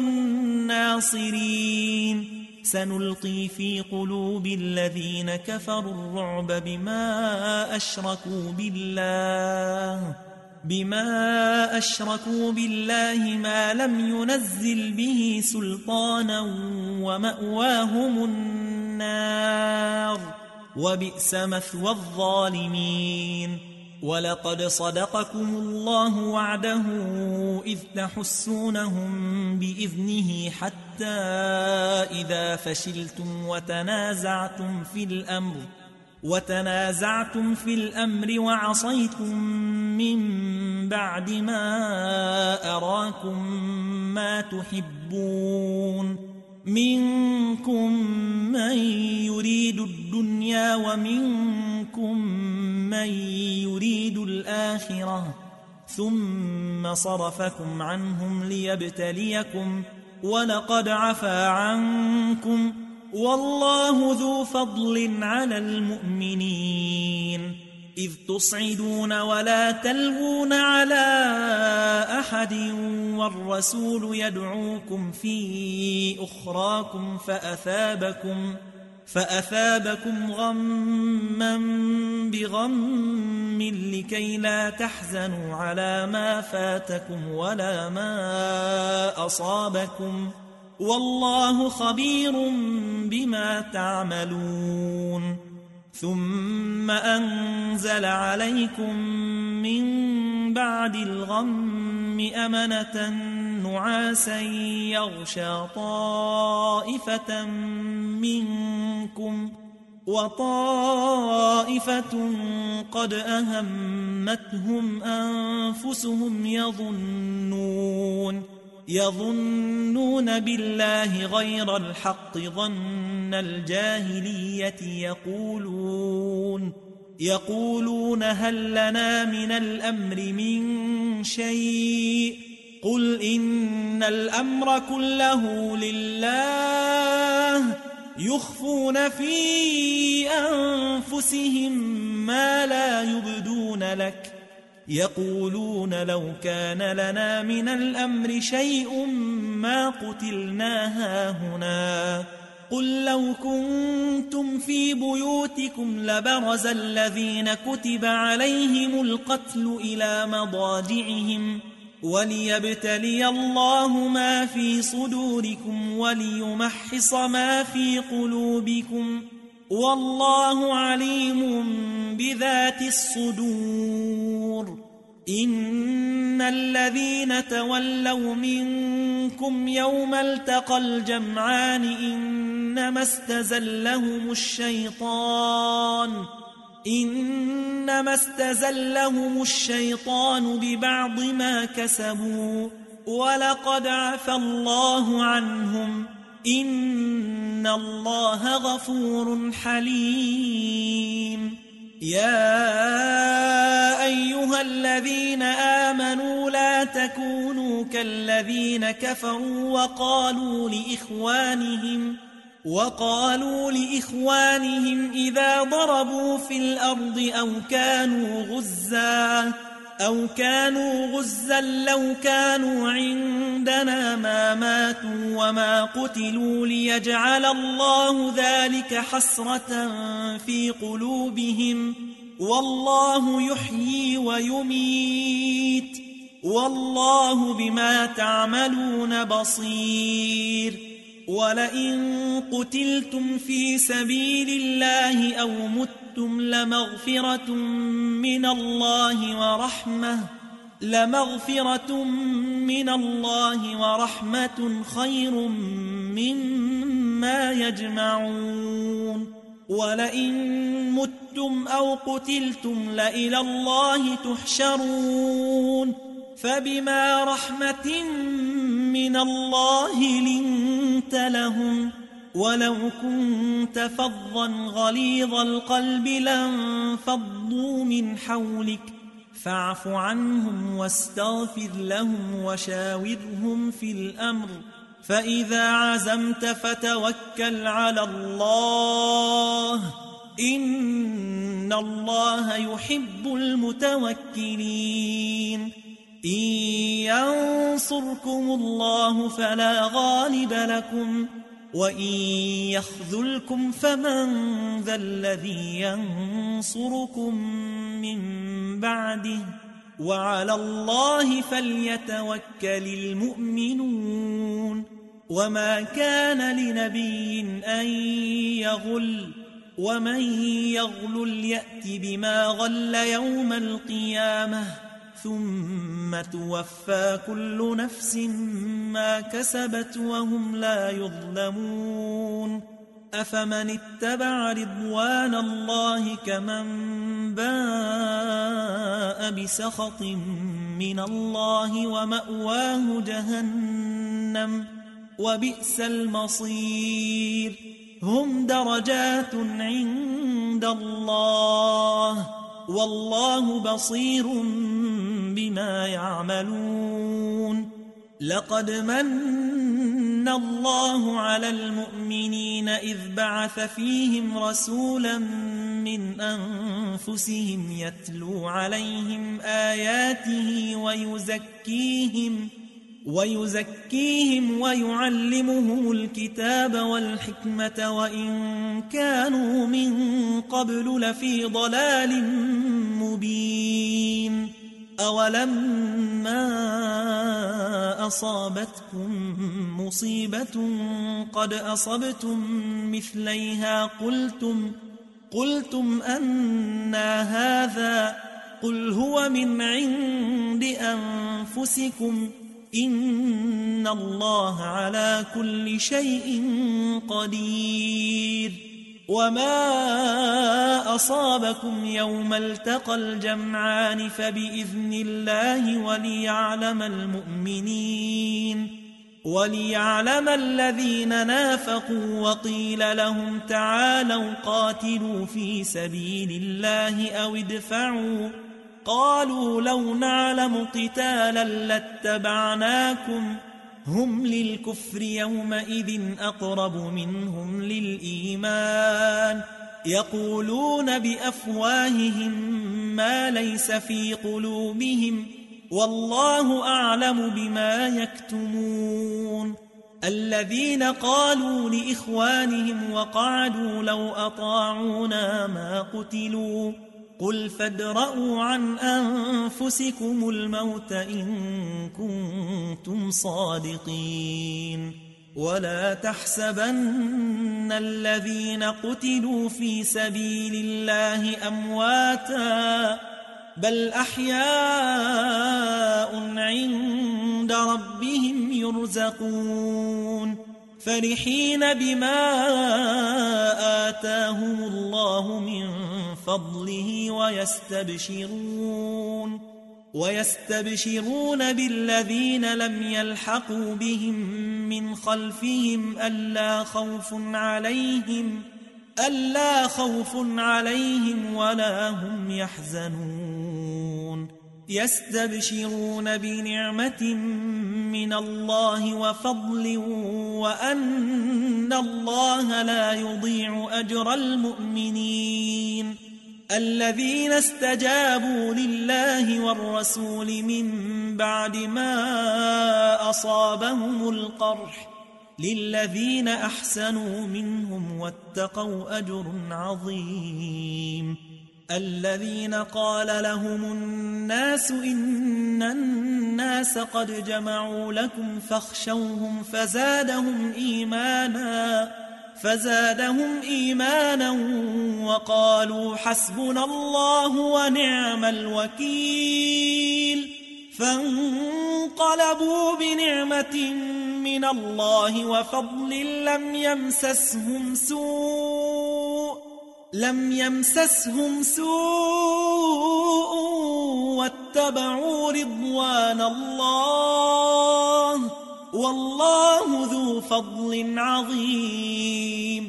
الناصرين سنلقي في قلوب الذين كفروا الرعب بما أشركوا بالله بما أشركوا بالله ما لم ينزل به سلطانا ومأواهم النار وبئس مثوى الظالمين ولقد صدقكم الله وعده إذ تحسونهم بإذنه حتى إذا فشلتم وتنازعتم في الأمر وتنازعتم في الأمر وعصيتم من بعد ما أراكم ما تحبون منكم من يريد الدنيا ومنكم من يريد الآخرة ثم صرفكم عنهم ليبتليكم ولقد عفا عنكم والله ذو فضل على المؤمنين إذ تصعدون ولا تلوون على أحد والرسول يدعوكم في أخراكم فأثابكم فأثابكم غما بغم لكي لا تحزنوا على ما فاتكم ولا ما أصابكم والله خبير بما تعملون ثم أنزل عليكم من بعد الغم أمنة نعاسا يغشى طائفة منكم وطائفة قد أهمتهم أنفسهم يظنون يظنون بالله غير الحق ظن الجاهلية يقولون يقولون هل لنا من الأمر من شيء قل إن الأمر كله لله يخفون في أنفسهم ما لا يبدون لك يقولون لو كان لنا من الأمر شيء ما قتلنا هاهنا قل لو كنتم في بيوتكم لبرز الذين كتب عليهم القتل إلى مضاجعهم وليبتلي الله ما في صدوركم وليمحص ما في قلوبكم والله عليم بذات الصدور إن الذين تولوا منكم يوم التقى الجمعان إنما استزلهم الشيطان إنما استزلهم الشيطان ببعض ما كسبوا ولقد عفى الله عنهم إن الله غفور حليم يا أيها الذين آمنوا لا تكونوا كالذين كفروا وقالوا لإخوانهم وقالوا لإخوانهم إذا ضربوا في الأرض أو كانوا غزا أو كانوا غزا لو كانوا عندنا ما ماتوا وما قتلوا ليجعل الله ذلك حسرة في قلوبهم والله يحيي ويميت والله بما تعملون بصير ولئن قتلتم في سبيل الله أو متم لمغفرة من الله ورحمة لمغفرة من الله ورحمة خير مما يجمعون ولئن متم أو قتلتم لإلى الله تحشرون فبما رحمة من الله لنت لهم ولو كنت فظا غليظ القلب لانفضوا من حولك فاعف عنهم واستغفر لهم وشاورهم في الأمر فإذا عزمت فتوكل على الله إن الله يحب المتوكلين إن ينصركم الله فلا غالب لكم وإن يخذلكم فمن ذا الذي ينصركم من بعده وعلى الله فليتوكل المؤمنون وما كان لنبي أن يغل ومن يغلل يأت بما غل يوم القيامة ثم توفى كل نفس ما كسبت وهم لا يظلمون أفمن اتبع رضوان الله كمن باء بسخط من الله ومأواه جهنم وبئس المصير هم درجات عند الله والله بصير بما يعملون لقد من الله على المؤمنين إذ بعث فيهم رسولا من أنفسهم يتلو عليهم آياته ويزكيهم ويزكيهم ويعلمهم الكتاب والحكمة وإن كانوا من قبل لفي ضلال مبين أولما أصابتكم مصيبة قد أصبتم مثليها قلتم قلتم أنى هذا قل هو من عند أنفسكم إن الله على كل شيء قدير وما أصابكم يوم التقى الجمعان فبإذن الله وليعلم المؤمنين وليعلم الذين نافقوا وقيل لهم تعالوا قاتلوا في سبيل الله أو ادفعوا قالوا لو نعلم قتالا لاتبعناكم هم للكفر يومئذ أقرب منهم للإيمان يقولون بأفواههم ما ليس في قلوبهم والله أعلم بما يكتمون الذين قالوا لإخوانهم وقعدوا لو أطاعونا ما قتلوا قل فادرءوا عن أنفسكم الموت إن كنتم صادقين ولا تحسبن الذين قتلوا في سبيل الله أمواتا بل أحياء عند ربهم يرزقون فرحين بما آتاهم الله من فضله ويستبشرون ويستبشرون بالذين لم يلحقوا بهم من خلفهم ألا خوف عليهم ألا خوف عليهم ولا هم يحزنون يستبشرون بنعمة من الله وفضل وأن الله لا يضيع أجر المؤمنين الذين استجابوا لله والرسول من بعد ما أصابهم القرح للذين أحسنوا منهم واتقوا أجر عظيم الذين قال لهم الناس إن الناس قد جمعوا لكم فاخشوهم فزادهم إيمانا فزادهم إيمانا وقالوا حسبنا الله ونعم الوكيل فانقلبوا بنعمة من الله وفضل لم يمسسهم سوء لم يمسسهم سوء واتبعوا رضوان الله والله ذو فضل عظيم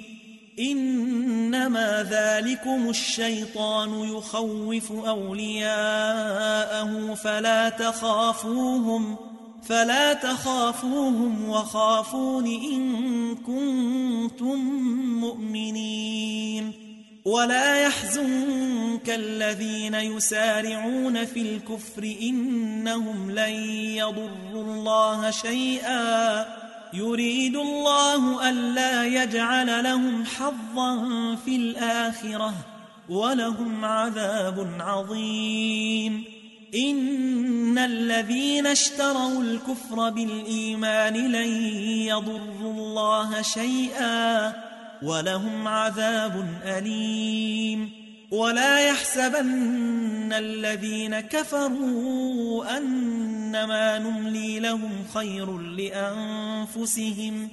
إنما ذلكم الشيطان يخوف أولياءه فلا تخافوهم فلا تخافوهم وخافون إن كنتم مؤمنين ولا يحزنك الذين يسارعون في الكفر إنهم لن يضروا الله شيئا يريد الله ألا يجعل لهم حظا في الآخرة ولهم عذاب عظيم. إن الذين اشتروا الكفر بالإيمان لن يضروا الله شيئا ولهم عذاب أليم. ولا يحسبن الذين كفروا أنما نملي لهم خير لأنفسهم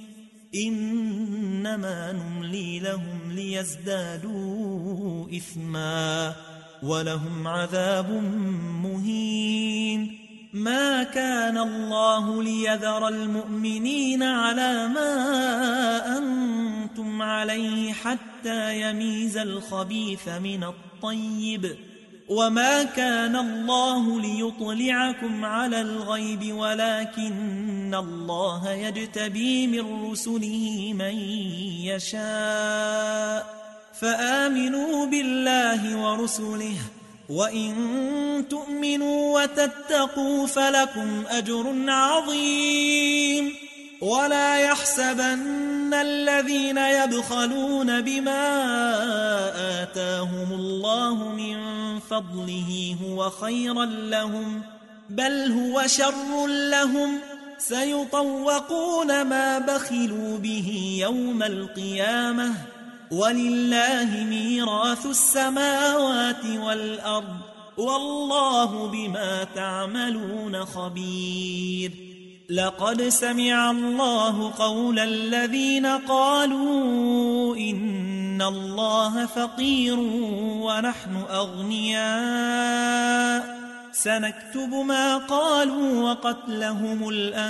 إنما نملي لهم ليزدادوا إثما ولهم عذاب مهين. ما كان الله ليذر المؤمنين على ما أنتم عليه حتى يميز الخبيث من الطيب وما كان الله ليطلعكم على الغيب ولكن الله يجتبي من رسله من يشاء فآمنوا بالله ورسله وإن تؤمنوا وتتقوا فلكم أجر عظيم. ولا يحسبن الذين يبخلون بما آتاهم الله من فضله هو خيرا لهم بل هو شر لهم سيطوقون ما بخلوا به يوم القيامة ولله ميراث السماوات والأرض والله بما تعملون خبير. لقد سمع الله قول الذين قالوا إن الله فقير ونحن أغنياء سنكتب ما قالوا وقتلهم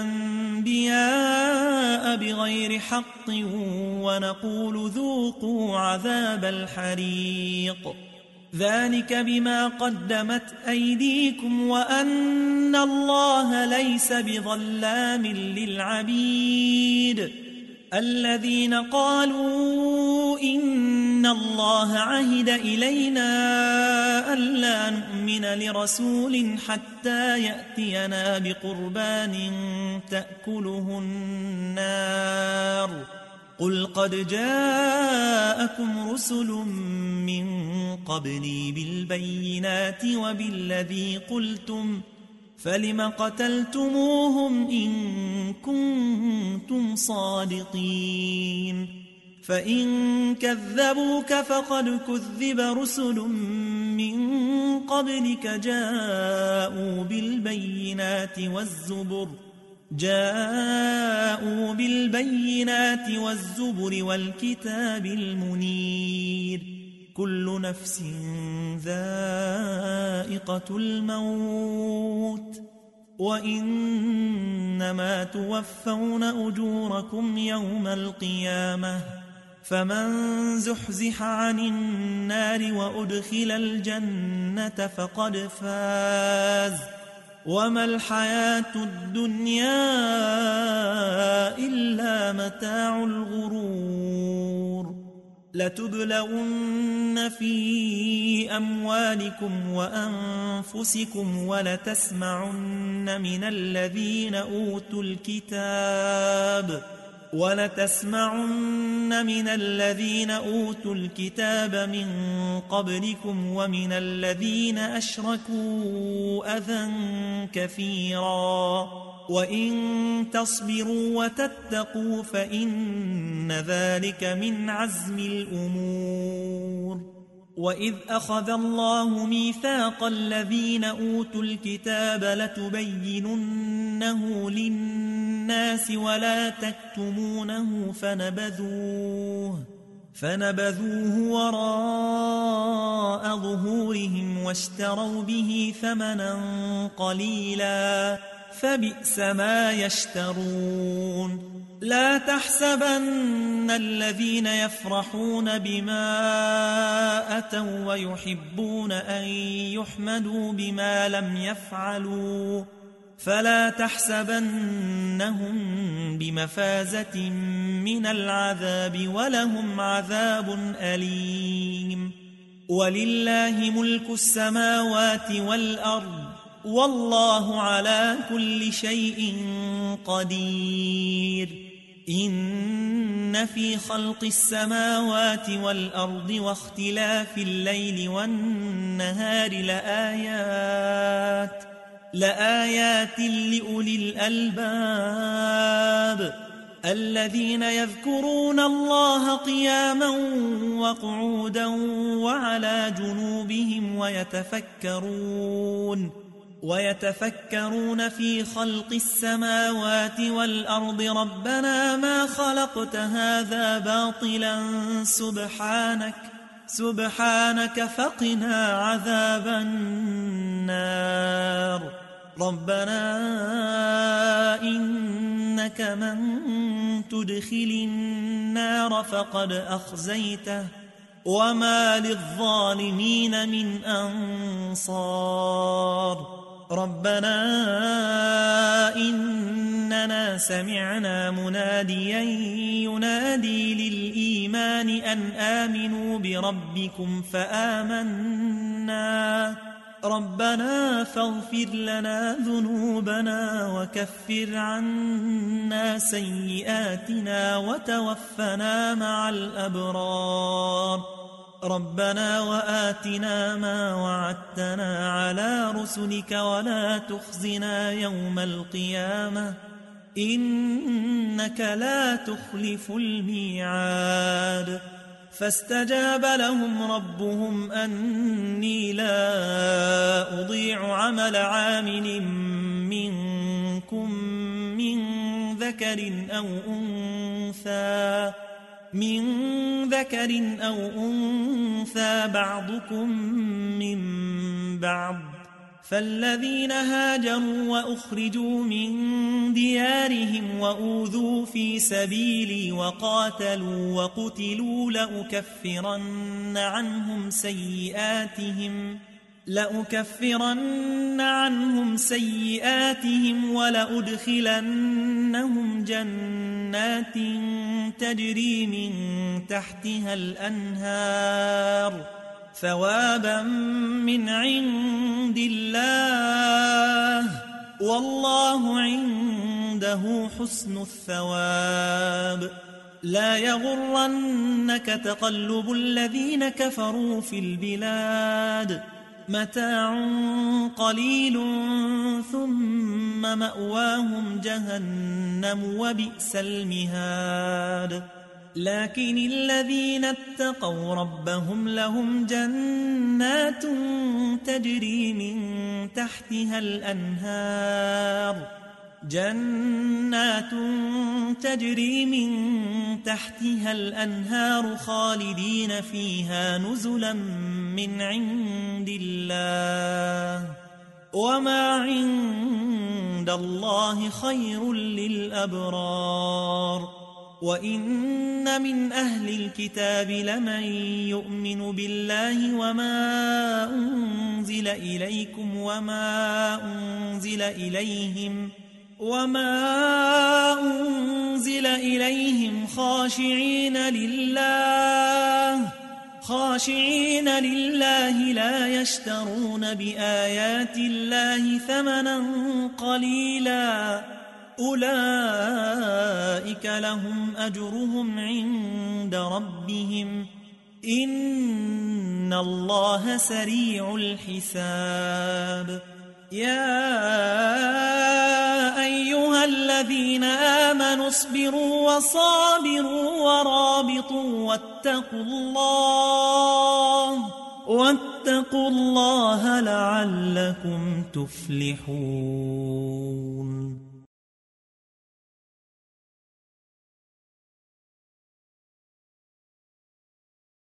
الأنبياء بغير حق ونقول ذوقوا عذاب الحريق ذلك بما قدمت أيديكم وأن الله ليس بظلام للعبيد. الذين قالوا إن الله عهد إلينا ألا نؤمن لرسول حتى يأتينا بقربان تأكله النار قل قد جاءكم رسل من قبلي بالبينات وبالذي قلتم فلم قتلتموهم إن كنتم صادقين. فإن كذبوك فقد كذب رسل من قبلك جاءوا بالبينات والزبر جاءوا بالبينات والزبر والكتاب المنير كل نفس ذائقة الموت وإنما توفون أجوركم يوم القيامة فمن زحزح عن النار وأدخل الجنة فقد فاز وما الحياة الدنيا إلا متاع الغرور. لتبلغن في أموالكم وأنفسكم ولتسمعن من الذين أوتوا الكتاب ولتسمعن من الذين أوتوا الكتاب من قبلكم ومن الذين أشركوا أذى كثيرا وإن تصبروا وتتقوا فإن ذلك من عزم الأمور. وإذ أخذ الله ميثاق الذين أوتوا الكتاب لتبيننه للناس ولا تكتمونه فنبذوه فنبذوه وراء ظهورهم واشتروا به ثمنا قليلا فبئس ما يشترون. لا تحسبن الذين يفرحون بما أتوا ويحبون أن يحمدوا بما لم يفعلوا فلا تحسبنهم بمفازة من العذاب ولهم عذاب أليم ولله ملك السماوات والأرض والله على كل شيء قدير إن في خلق السماوات والأرض واختلاف الليل والنهار لآيات لآيات لأولي الألباب الذين يذكرون الله قياما وقعودا وعلى جنوبهم ويتفكرون ويتفكرون في خلق السماوات والأرض ربنا ما خلقت هذا باطلا سبحانك سبحانك فقنا عذاب النار ربنا إنك من تدخل النار فقد أخزيته وما للظالمين من أنصار ربنا إننا سمعنا مناديا ينادي للإيمان أن آمنوا بربكم فآمنا ربنا فاغفر لنا ذنوبنا وكفر عنا سيئاتنا وتوفنا مع الأبرار ربنا وآتنا ما وعدتنا على رسلك ولا تخزنا يوم القيامة إنك لا تخلف الميعاد فاستجاب لهم ربهم أني لا أضيع عمل عامل منكم من ذكر أو أنثى من ذكر أو أنثى بعضكم من بعض فالذين هاجروا وأخرجوا من ديارهم وأوذوا في سبيلي وقاتلوا وقتلوا لأكفرن عنهم سيئاتهم لأكفرن عنهم سيئاتهم ولأدخلنهم جنات تجري من تحتها الأنهار ثوابا من عند الله والله عنده حسن الثواب لا يغرنك تقلب الذين كفروا في البلاد متاع قليل ثم مأواهم جهنم وبئس المهاد لكن الذين اتقوا ربهم لهم جنات تجري من تحتها الأنهار جنات تجري من تحتها الأنهار خالدين فيها نزلا من عند الله وما عند الله خير للأبرار وإن من أهل الكتاب لمن يؤمن بالله وما أنزل إليكم وما أنزل إليهم وما أنزل إليهم خاشعين لله خاشعين لله لا يشترون بآيات الله ثمنا قليلا أولئك لهم أجرهم عند ربهم إن الله سريع الحساب يا أيها الذين آمنوا اصبروا وصابروا ورابطوا واتقوا الله واتقوا الله لعلكم تفلحون.